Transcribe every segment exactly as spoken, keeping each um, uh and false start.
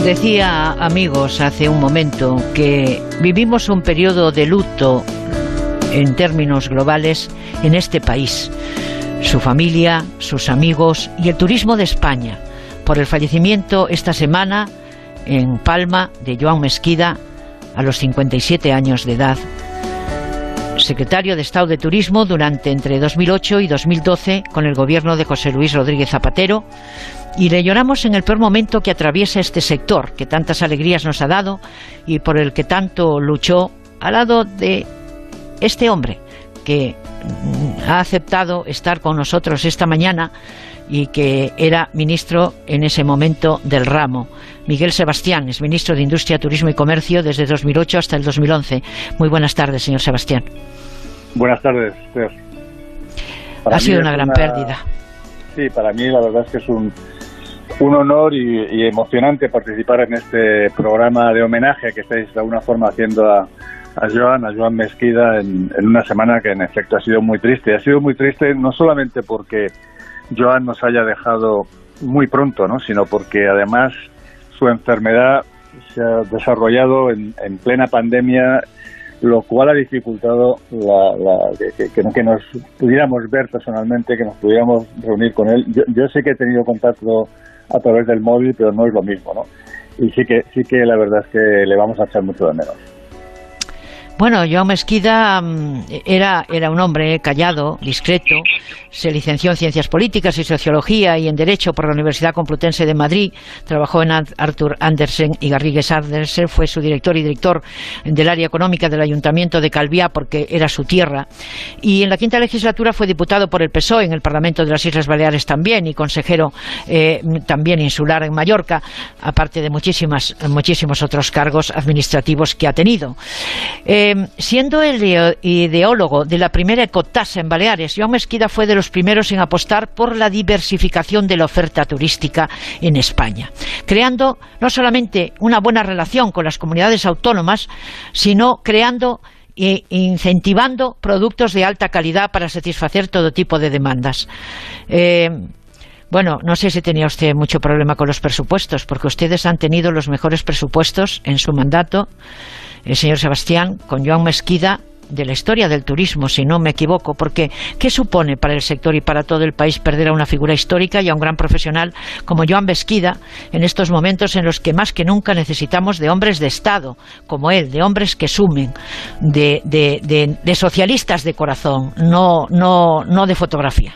Decía, amigos, hace un momento que vivimos un periodo de luto en términos globales en este país, su familia, sus amigos y el turismo de España, por el fallecimiento esta semana en Palma de Joan Mesquida a los cincuenta y siete años de edad, secretario de Estado de Turismo durante entre dos mil ocho y dos mil doce con el gobierno de José Luis Rodríguez Zapatero, y le lloramos en el peor momento que atraviesa este sector, que tantas alegrías nos ha dado y por el que tanto luchó al lado de este hombre que ha aceptado estar con nosotros esta mañana y que era ministro en ese momento del ramo. Miguel Sebastián es ministro de Industria, Turismo y Comercio desde dos mil ocho hasta el dos mil once. Muy buenas tardes, señor Sebastián. Buenas tardes, Esther. Ha sido una gran una... pérdida. Sí, para mí la verdad es que es un, un honor y, y emocionante participar en este programa de homenaje que estáis de alguna forma haciendo a, a Joan, a Joan Mesquida, en, en una semana que en efecto ha sido muy triste. Ha sido muy triste no solamente porque Joan nos haya dejado muy pronto, ¿no?, sino porque además su enfermedad se ha desarrollado en, en plena pandemia, lo cual ha dificultado la, la, que, que, que nos pudiéramos ver personalmente, que nos pudiéramos reunir con él. Yo, yo sé que he tenido contacto a través del móvil, pero no es lo mismo, ¿no? Y sí que, sí que la verdad es que le vamos a echar mucho de menos. Bueno, Joan Mesquida era, era un hombre callado, discreto, se licenció en Ciencias Políticas y Sociología y en Derecho por la Universidad Complutense de Madrid, trabajó en Arthur Andersen y Garrigues Andersen, fue su director y director del área económica del Ayuntamiento de Calviá porque era su tierra, y en la quinta legislatura fue diputado por el P S O E en el Parlamento de las Islas Baleares también, y consejero eh, también insular en Mallorca, aparte de muchísimas, muchísimos otros cargos administrativos que ha tenido. Eh, Eh, siendo el ideólogo de la primera ecotasa en Baleares, Joan Mesquida fue de los primeros en apostar por la diversificación de la oferta turística en España, creando no solamente una buena relación con las comunidades autónomas, sino creando e incentivando productos de alta calidad para satisfacer todo tipo de demandas. Eh, Bueno, no sé si tenía usted mucho problema con los presupuestos, porque ustedes han tenido los mejores presupuestos en su mandato, el señor Sebastián, con Joan Mesquida, de la historia del turismo, si no me equivoco, porque ¿qué supone para el sector y para todo el país perder a una figura histórica y a un gran profesional como Joan Mesquida en estos momentos en los que más que nunca necesitamos de hombres de Estado como él, de hombres que sumen, de, de, de, de socialistas de corazón, no, no, no de fotografía?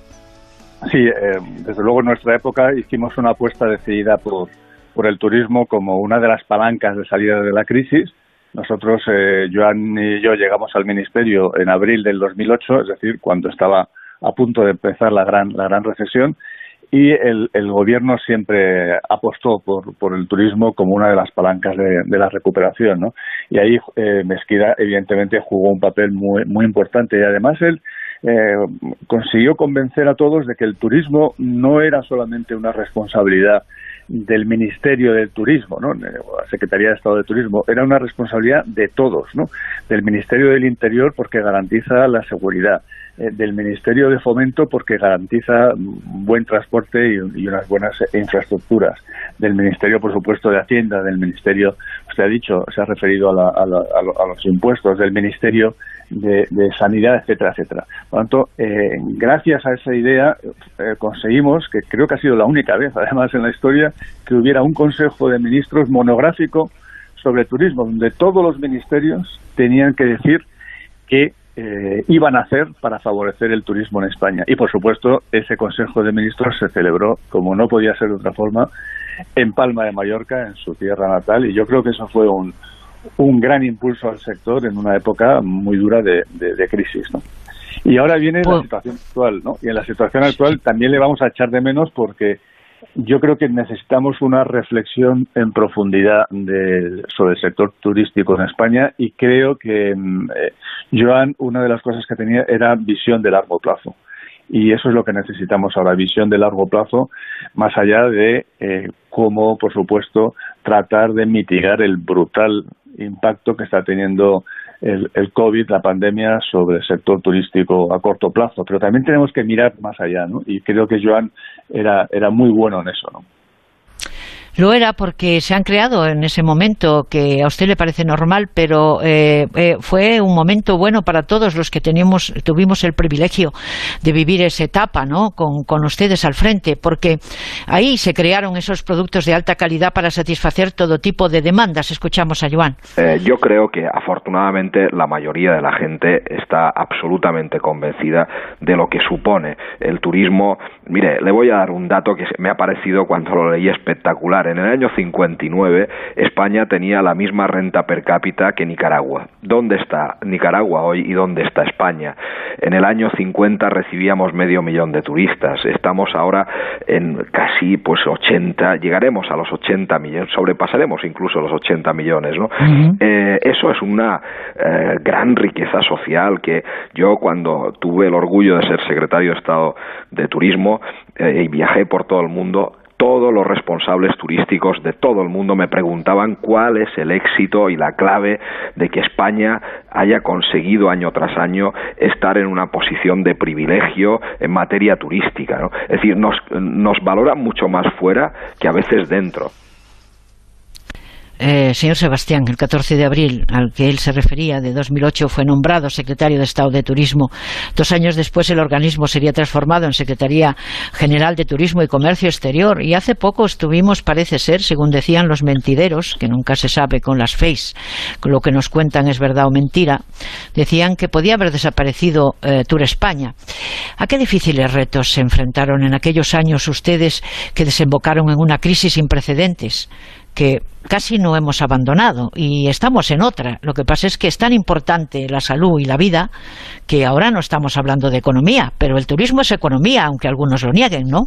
Sí, eh, desde luego en nuestra época hicimos una apuesta decidida por, por el turismo como una de las palancas de salida de la crisis. Nosotros, eh, Joan y yo, llegamos al ministerio en abril del dos mil ocho, es decir, cuando estaba a punto de empezar la gran, la gran recesión, y el, el gobierno siempre apostó por, por el turismo como una de las palancas de, de la recuperación, ¿no? Y ahí eh, Mesquida evidentemente jugó un papel muy, muy importante, y además él Eh, consiguió convencer a todos de que el turismo no era solamente una responsabilidad del Ministerio del Turismo, ¿no?, la Secretaría de Estado de Turismo, era una responsabilidad de todos, ¿no?, del Ministerio del Interior porque garantiza la seguridad, eh, del Ministerio de Fomento porque garantiza buen transporte y, y unas buenas infraestructuras, del Ministerio, por supuesto, de Hacienda, del Ministerio, usted ha dicho, se ha referido a, la, a, la, a los impuestos, del Ministerio de, de Sanidad, etcétera, etcétera. Por lo tanto, eh, gracias a esa idea eh, conseguimos, que creo que ha sido la única vez, además en la historia, que hubiera un Consejo de Ministros monográfico sobre turismo, donde todos los ministerios tenían que decir qué eh, iban a hacer para favorecer el turismo en España. Y, por supuesto, ese Consejo de Ministros se celebró, como no podía ser de otra forma, en Palma de Mallorca, en su tierra natal, y yo creo que eso fue un, un gran impulso al sector en una época muy dura de, de, de crisis, ¿no? Y ahora viene la situación actual, ¿no? Y en la situación actual también le vamos a echar de menos porque yo creo que necesitamos una reflexión en profundidad de, sobre el sector turístico en España, y creo que eh, Joan, una de las cosas que tenía era visión de largo plazo. Y eso es lo que necesitamos ahora, visión de largo plazo, más allá de eh, cómo, por supuesto, tratar de mitigar el brutal impacto que está teniendo el, el COVID, la pandemia, sobre el sector turístico a corto plazo. Pero también tenemos que mirar más allá, ¿no? Y creo que Joan era, era muy bueno en eso, ¿no? Lo era porque se han creado en ese momento, que a usted le parece normal, pero eh, eh, fue un momento bueno para todos los que teníamos, tuvimos el privilegio de vivir esa etapa, ¿no? Con, con ustedes al frente, porque ahí se crearon esos productos de alta calidad para satisfacer todo tipo de demandas. Escuchamos a Joan. Eh, yo creo que afortunadamente la mayoría de la gente está absolutamente convencida de lo que supone el turismo. Mire, le voy a dar un dato que me ha parecido cuando lo leí espectacular. En el año cincuenta y nueve, España tenía la misma renta per cápita que Nicaragua. ¿Dónde está Nicaragua hoy y dónde está España? En el año cincuenta recibíamos medio millón de turistas. Estamos ahora en casi pues ochenta, llegaremos a los ochenta millones, sobrepasaremos incluso los ochenta millones, ¿no? Uh-huh. Eh, eso es una eh, gran riqueza social que yo, cuando tuve el orgullo de ser secretario de Estado de Turismo eh, y viajé por todo el mundo, todos los responsables turísticos de todo el mundo me preguntaban cuál es el éxito y la clave de que España haya conseguido año tras año estar en una posición de privilegio en materia turística, ¿no? Es decir, nos, nos valoran mucho más fuera que a veces dentro. Eh, señor Sebastián, el catorce de abril al que él se refería, de dos mil ocho, fue nombrado secretario de Estado de Turismo. Dos años después el organismo sería transformado en Secretaría General de Turismo y Comercio Exterior, y hace poco estuvimos, parece ser, según decían los mentideros, que nunca se sabe con las Face lo que nos cuentan es verdad o mentira, decían que podía haber desaparecido eh, Tour España. ¿A qué difíciles retos se enfrentaron en aquellos años ustedes que desembocaron en una crisis sin precedentes, que casi no hemos abandonado y estamos en otra? Lo que pasa es que es tan importante la salud y la vida que ahora no estamos hablando de economía, pero el turismo es economía, aunque algunos lo nieguen, ¿no?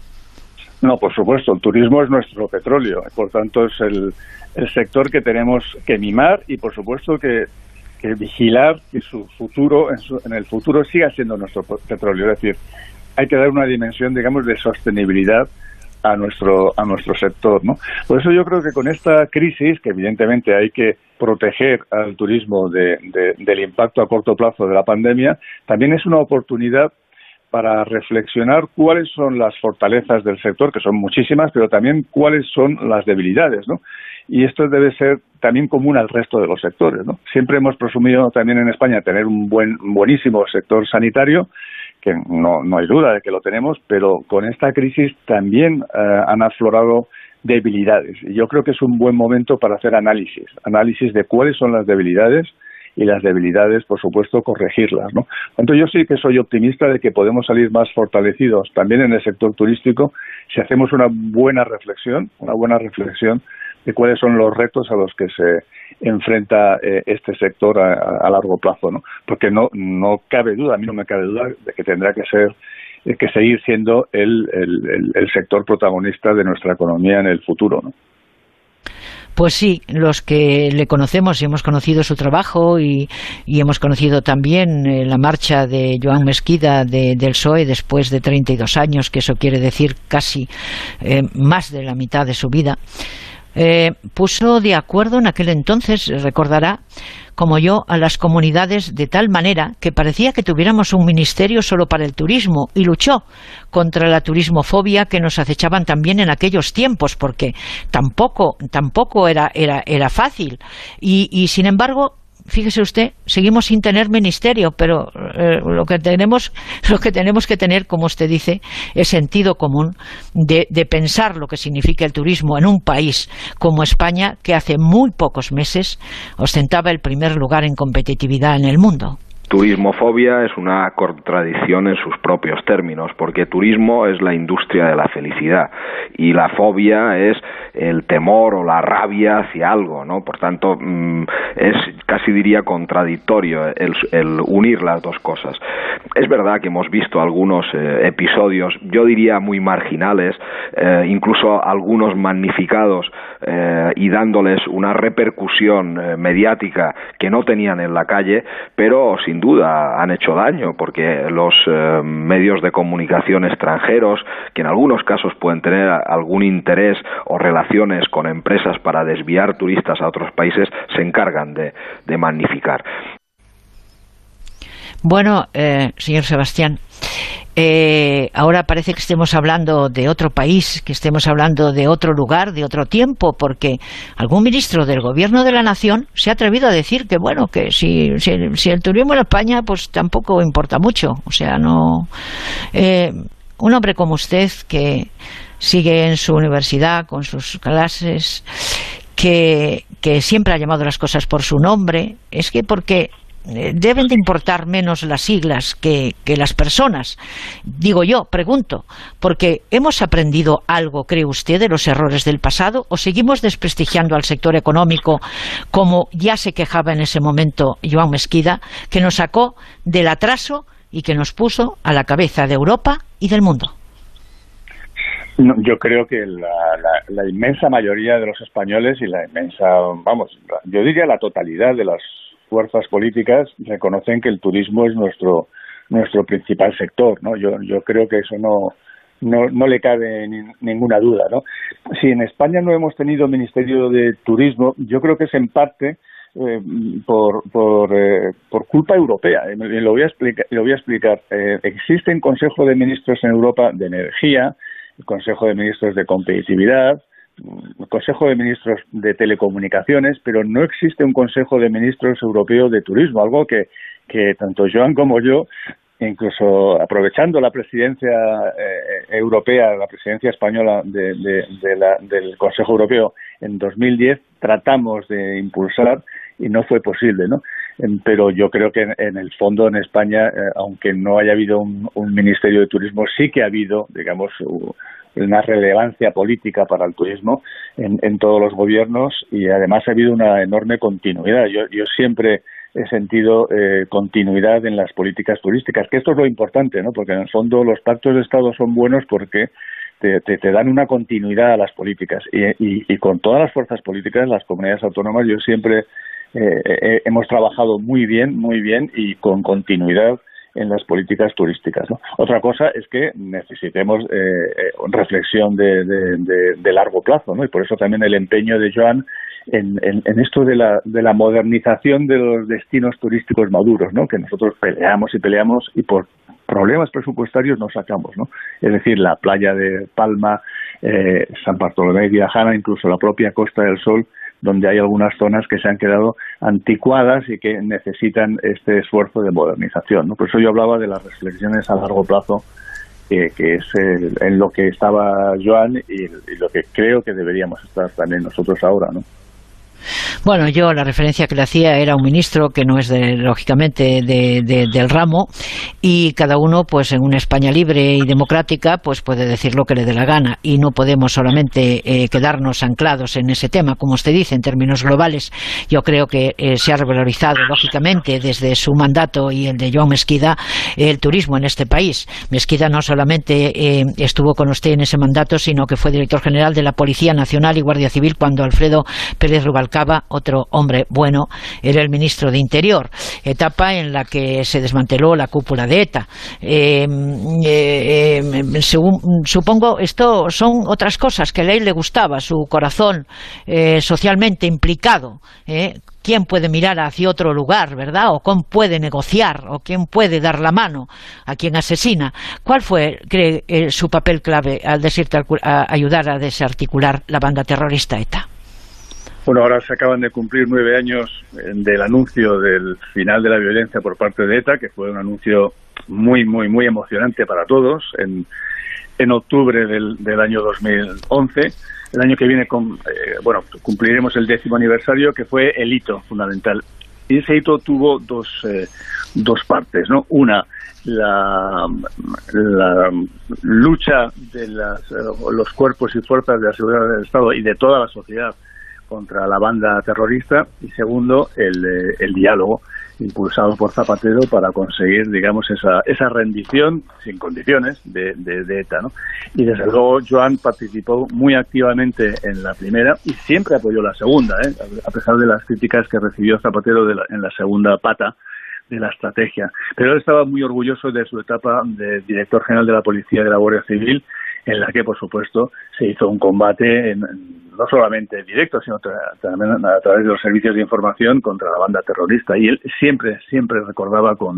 No, por supuesto, el turismo es nuestro petróleo, por tanto es el, el sector que tenemos que mimar y por supuesto que, que vigilar que su futuro, en, su, en el futuro siga siendo nuestro petróleo. Es decir, hay que dar una dimensión, digamos, de sostenibilidad a nuestro a nuestro sector, ¿no? Por eso yo creo que con esta crisis, que evidentemente hay que proteger al turismo de, de, del impacto a corto plazo de la pandemia, también es una oportunidad para reflexionar cuáles son las fortalezas del sector, que son muchísimas, pero también cuáles son las debilidades, ¿no? Y esto debe ser también común al resto de los sectores, ¿no? Siempre hemos presumido también en España tener un buen buenísimo sector sanitario, que no, no hay duda de que lo tenemos, pero con esta crisis también eh, han aflorado debilidades. Y yo creo que es un buen momento para hacer análisis, análisis de cuáles son las debilidades y las debilidades, por supuesto, corregirlas, ¿no? Entonces yo sí que soy optimista de que podemos salir más fortalecidos también en el sector turístico si hacemos una buena reflexión, una buena reflexión de cuáles son los retos a los que se enfrenta eh, este sector a, a largo plazo, ¿no? Porque no no cabe duda, a mí no me cabe duda de que tendrá que ser eh, que seguir siendo el, el, el, el sector protagonista de nuestra economía en el futuro, ¿no? Pues sí, los que le conocemos y hemos conocido su trabajo y, y hemos conocido también eh, la marcha de Joan Mesquida de, del P S O E después de treinta y dos años, que eso quiere decir casi eh, más de la mitad de su vida. Eh, puso de acuerdo en aquel entonces, recordará, como yo, a las comunidades de tal manera que parecía que tuviéramos un ministerio solo para el turismo, y luchó contra la turismofobia que nos acechaban también en aquellos tiempos, porque tampoco tampoco era era era fácil y, y sin embargo, fíjese usted, seguimos sin tener ministerio, pero eh, lo que tenemos lo que tenemos que tener, como usted dice, es sentido común de, de pensar lo que significa el turismo en un país como España, que hace muy pocos meses ostentaba el primer lugar en competitividad en el mundo. Turismofobia es una contradicción en sus propios términos, porque turismo es la industria de la felicidad y la fobia es el temor o la rabia hacia algo, ¿no? Por tanto, es casi diría contradictorio el, el unir las dos cosas. Es verdad que hemos visto algunos eh, episodios, yo diría muy marginales, eh, incluso algunos magnificados eh, y dándoles una repercusión eh, mediática que no tenían en la calle, pero sin duda han hecho daño, porque los eh, medios de comunicación extranjeros, que en algunos casos pueden tener algún interés o relaciones con empresas para desviar turistas a otros países, se encargan de, de magnificar. Bueno, eh, señor Sebastián, eh, ahora parece que estemos hablando de otro país, que estemos hablando de otro lugar, de otro tiempo, porque algún ministro del Gobierno de la Nación se ha atrevido a decir que, bueno, que si, si, si el turismo en España, pues tampoco importa mucho. O sea, no... Eh, un hombre como usted, que sigue en su universidad con sus clases, que, que siempre ha llamado las cosas por su nombre, es que porque deben de importar menos las siglas que, que las personas. Digo yo, pregunto, porque ¿hemos aprendido algo, cree usted, de los errores del pasado, o seguimos desprestigiando al sector económico, como ya se quejaba en ese momento Joan Mesquida, que nos sacó del atraso y que nos puso a la cabeza de Europa y del mundo? No, yo creo que la, la, la inmensa mayoría de los españoles y la inmensa, vamos, yo diría la totalidad de las fuerzas políticas reconocen que el turismo es nuestro nuestro principal sector, ¿no? Yo yo creo que eso no no, no le cabe ni, ninguna duda, ¿no? Si en España no hemos tenido Ministerio de Turismo, yo creo que es en parte eh, por por, eh, por culpa europea. Y lo voy a explicar. Lo voy a explicar. Eh, existen Consejo de Ministros en Europa de Energía, el Consejo de Ministros de Competitividad, el Consejo de Ministros de Telecomunicaciones, pero no existe un Consejo de Ministros Europeo de Turismo, algo que, que tanto Joan como yo, incluso aprovechando la presidencia eh, europea, la presidencia española de, de, de la, del Consejo Europeo en dos mil diez, tratamos de impulsar y no fue posible, ¿no? Pero yo creo que en, en el fondo en España, eh, aunque no haya habido un, un Ministerio de Turismo, sí que ha habido, digamos, una relevancia política para el turismo en, en todos los gobiernos, y además ha habido una enorme continuidad. Yo, yo siempre he sentido eh, continuidad en las políticas turísticas, que esto es lo importante, ¿no? Porque en el fondo los pactos de Estado son buenos porque te, te, te dan una continuidad a las políticas, y, y, y con todas las fuerzas políticas, las comunidades autónomas, yo siempre eh, eh, hemos trabajado muy bien, muy bien y con continuidad en las políticas turísticas, ¿no? Otra cosa es que necesitemos eh, reflexión de, de, de, de largo plazo, ¿no? Y por eso también el empeño de Joan en, en, en esto de la, de la modernización de los destinos turísticos maduros, ¿no? Que nosotros peleamos y peleamos y por problemas presupuestarios nos sacamos, ¿no? Es decir, la playa de Palma, eh, San Bartolomé y Viajana, incluso la propia Costa del Sol, donde hay algunas zonas que se han quedado anticuadas y que necesitan este esfuerzo de modernización, ¿no? Por eso yo hablaba de las reflexiones a largo plazo, eh, que es el, en lo que estaba Joan y, y lo que creo que deberíamos estar también nosotros ahora, ¿no? Bueno, yo la referencia que le hacía era un ministro que no es de, lógicamente de, de, del ramo, y cada uno pues en una España libre y democrática pues puede decir lo que le dé la gana, y no podemos solamente eh, quedarnos anclados en ese tema. Como usted dice, en términos globales, yo creo que eh, se ha revalorizado lógicamente desde su mandato y el de Joan Mesquida el turismo en este país. Mesquida no solamente eh, estuvo con usted en ese mandato, sino que fue director general de la Policía Nacional y Guardia Civil cuando Alfredo Pérez Rubalcaba, otro hombre bueno, era el ministro de Interior, etapa en la que se desmanteló la cúpula de ETA. Eh, eh, eh, según, supongo, esto son otras cosas que a él le gustaba, su corazón eh, socialmente implicado. Eh, ¿Quién puede mirar hacia otro lugar, verdad? ¿O quién puede negociar? ¿O quién puede dar la mano a quien asesina? ¿Cuál fue, cree, eh, su papel clave al a ayudar a desarticular la banda terrorista ETA? Bueno, ahora se acaban de cumplir nueve años del anuncio del final de la violencia por parte de ETA, que fue un anuncio muy, muy, muy emocionante para todos, en, en octubre del, del año dos mil once. El año que viene, con, eh, bueno, cumpliremos el décimo aniversario, que fue el hito fundamental. Y ese hito tuvo dos, eh, dos partes, ¿no? Una, la, la lucha de las, los cuerpos y fuerzas de la seguridad del Estado y de toda la sociedad contra la banda terrorista, y segundo, el, el diálogo impulsado por Zapatero para conseguir, digamos, esa esa rendición sin condiciones de, de, de ETA, ¿no? Y desde luego Joan participó muy activamente en la primera y siempre apoyó la segunda, ¿eh? A pesar de las críticas que recibió Zapatero de la, en la segunda pata de la estrategia. Pero él estaba muy orgulloso de su etapa de director general de la Policía y de la Guardia Civil, en la que, por supuesto, se hizo un combate en, no solamente directo, sino también a través de los servicios de información contra la banda terrorista. Y él siempre, siempre recordaba con,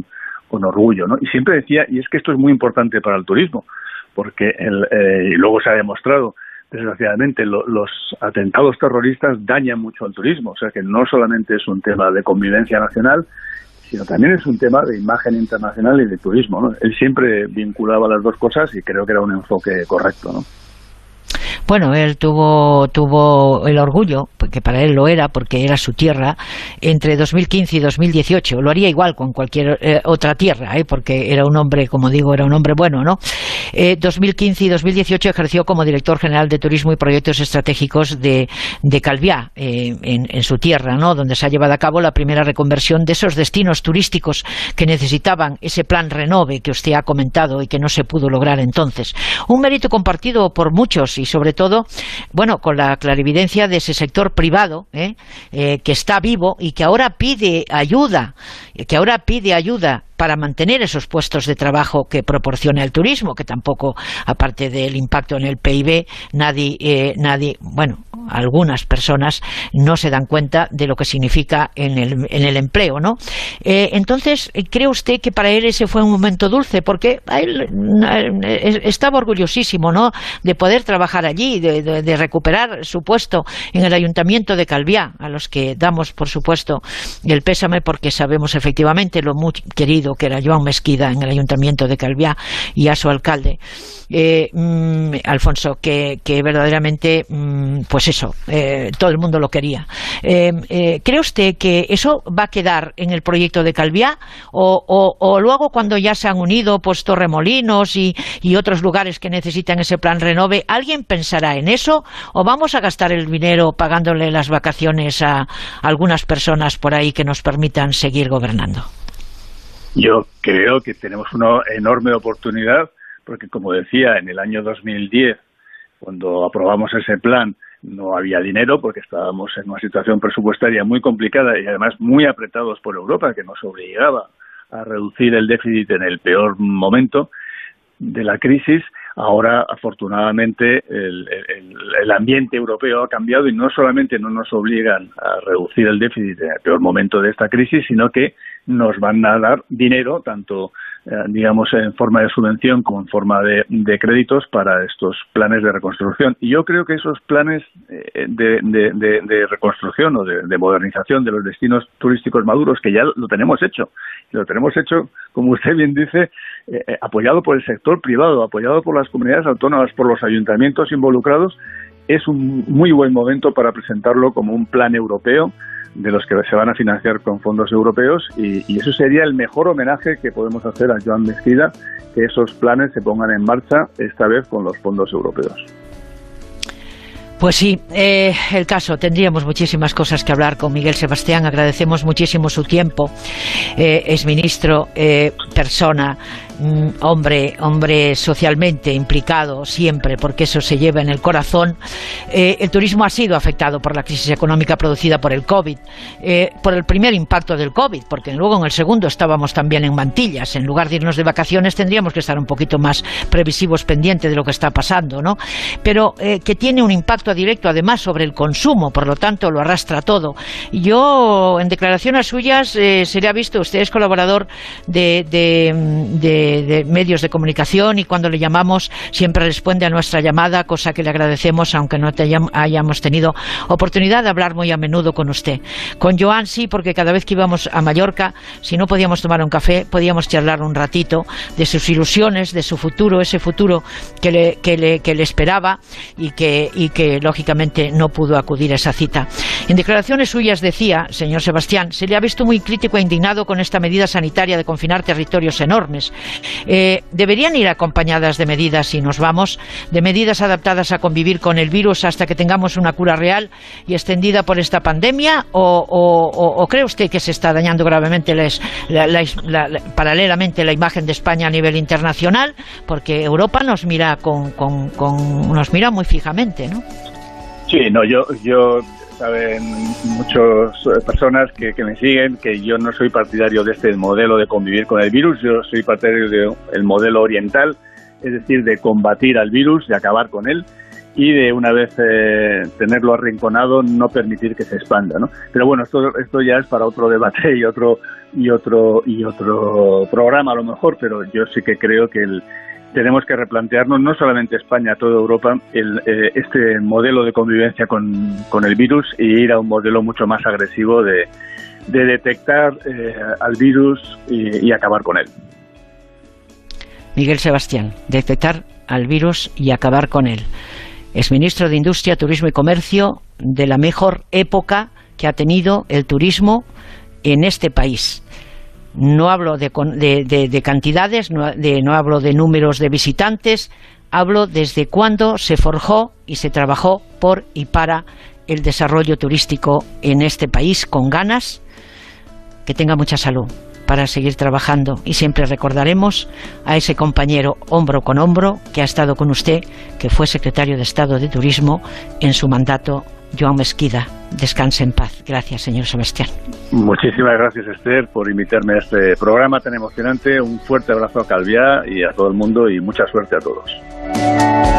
con orgullo, ¿no? Y siempre decía, y es que esto es muy importante para el turismo, porque el, eh, y luego se ha demostrado, desgraciadamente, lo, los atentados terroristas dañan mucho al turismo, o sea que no solamente es un tema de convivencia nacional, sino también es un tema de imagen internacional y de turismo, ¿no? Él siempre vinculaba las dos cosas y creo que era un enfoque correcto, ¿no? Bueno, él tuvo tuvo el orgullo, que para él lo era, porque era su tierra, entre dos mil quince y dos mil dieciocho. Lo haría igual con cualquier eh, otra tierra, eh, porque era un hombre, como digo, era un hombre bueno, ¿no? Eh, dos mil quince y dos mil dieciocho ejerció como director general de Turismo y Proyectos Estratégicos de, de Calviá, eh, en, en su tierra, ¿no? Donde se ha llevado a cabo la primera reconversión de esos destinos turísticos que necesitaban ese plan Renove que usted ha comentado y que no se pudo lograr entonces. Un mérito compartido por muchos y sobre todo, bueno, con la clarividencia de ese sector privado, ¿eh? Eh, que está vivo y que ahora pide ayuda, que ahora pide ayuda para mantener esos puestos de trabajo que proporciona el turismo, que tampoco, aparte del impacto en el P I B, nadie, eh, nadie, bueno, algunas personas no se dan cuenta de lo que significa en el, en el empleo, ¿no? Eh, entonces, ¿cree usted que para él ese fue un momento dulce? Porque él eh, estaba orgullosísimo, ¿no?, de poder trabajar allí, de, de, de recuperar su puesto en el Ayuntamiento de Calviá, a los que damos, por supuesto, el pésame, porque sabemos efectivamente lo muy querido que era Joan Mesquida en el Ayuntamiento de Calviá y a su alcalde, eh, mm, Alfonso, que, que verdaderamente, mm, pues eso, eh, todo el mundo lo quería. Eh, eh, ¿Cree usted que eso va a quedar en el proyecto de Calviá o, o, o luego, cuando ya se han unido pues Torremolinos y, y otros lugares que necesitan ese plan Renove, alguien pensará en eso o vamos a gastar el dinero pagándole las vacaciones a algunas personas por ahí que nos permitan seguir gobernando? Yo creo que tenemos una enorme oportunidad, porque como decía, en el año dos mil diez, cuando aprobamos ese plan, no había dinero porque estábamos en una situación presupuestaria muy complicada y además muy apretados por Europa, que nos obligaba a reducir el déficit en el peor momento de la crisis. Ahora, afortunadamente, el, el, el ambiente europeo ha cambiado y no solamente no nos obligan a reducir el déficit en el peor momento de esta crisis, sino que nos van a dar dinero, tanto, eh, digamos, en forma de subvención como en forma de, de créditos para estos planes de reconstrucción. Y yo creo que esos planes eh, de, de, de, de reconstrucción o de, de modernización de los destinos turísticos maduros, que ya lo tenemos hecho, lo tenemos hecho, como usted bien dice, eh, apoyado por el sector privado, apoyado por las comunidades autónomas, por los ayuntamientos involucrados, es un muy buen momento para presentarlo como un plan europeo de los que se van a financiar con fondos europeos y, y eso sería el mejor homenaje que podemos hacer a Joan Mesquida, que esos planes se pongan en marcha esta vez con los fondos europeos. Pues sí, eh, el caso, tendríamos muchísimas cosas que hablar con Miguel Sebastián, agradecemos muchísimo su tiempo, eh, es ministro, eh, persona, mm, hombre, hombre socialmente implicado siempre, porque eso se lleva en el corazón. Eh, el turismo ha sido afectado por la crisis económica producida por el COVID, eh, por el primer impacto del COVID, porque luego en el segundo estábamos también en mantillas, en lugar de irnos de vacaciones tendríamos que estar un poquito más previsivos, pendientes de lo que está pasando, ¿no? Pero eh, que tiene un impacto directo además sobre el consumo, por lo tanto lo arrastra todo. Yo, en declaraciones suyas, eh, se le ha visto, usted es colaborador de, de, de, de medios de comunicación y cuando le llamamos siempre responde a nuestra llamada, cosa que le agradecemos, aunque no te hayam, hayamos tenido oportunidad de hablar muy a menudo con usted. Con Joan sí, porque cada vez que íbamos a Mallorca, si no podíamos tomar un café, podíamos charlar un ratito de sus ilusiones, de su futuro, ese futuro que le, que le, que le esperaba y que, y que lógicamente no pudo acudir a esa cita. En declaraciones suyas decía, señor Sebastián, se le ha visto muy crítico e indignado con esta medida sanitaria de confinar territorios enormes. Eh, ¿Deberían ir acompañadas de medidas, si nos vamos, de medidas adaptadas a convivir con el virus hasta que tengamos una cura real y extendida por esta pandemia? ¿O, o, o, o cree usted que se está dañando gravemente les, la, la, la, la, paralelamente la imagen de España a nivel internacional? Porque Europa nos mira, con, con, con, nos mira muy fijamente, ¿no? Sí, no, yo, yo saben muchas personas que, que me siguen que yo no soy partidario de este modelo de convivir con el virus, yo soy partidario del modelo oriental, es decir, de combatir al virus, de acabar con él y de una vez eh, tenerlo arrinconado no permitir que se expanda, ¿no? Pero bueno, esto, esto ya es para otro debate y otro y otro y otro programa a lo mejor, pero yo sí que creo que el, tenemos que replantearnos, no solamente España, toda Europa, el, eh, este modelo de convivencia con, con el virus e ir a un modelo mucho más agresivo de, de detectar eh, al virus y, y acabar con él. Miguel Sebastián, detectar al virus y acabar con él. Exministro de Industria, Turismo y Comercio de la mejor época que ha tenido el turismo en este país. No hablo de, de, de, de cantidades, no, de, no hablo de números de visitantes, hablo desde cuándo se forjó y se trabajó por y para el desarrollo turístico en este país con ganas. Que tenga mucha salud para seguir trabajando, y siempre recordaremos a ese compañero hombro con hombro que ha estado con usted, que fue secretario de Estado de Turismo en su mandato, Joan Mesquida. Descanse en paz. Gracias, señor Sebastián. Muchísimas gracias, Esther, por invitarme a este programa tan emocionante. Un fuerte abrazo a Calviá y a todo el mundo, y mucha suerte a todos.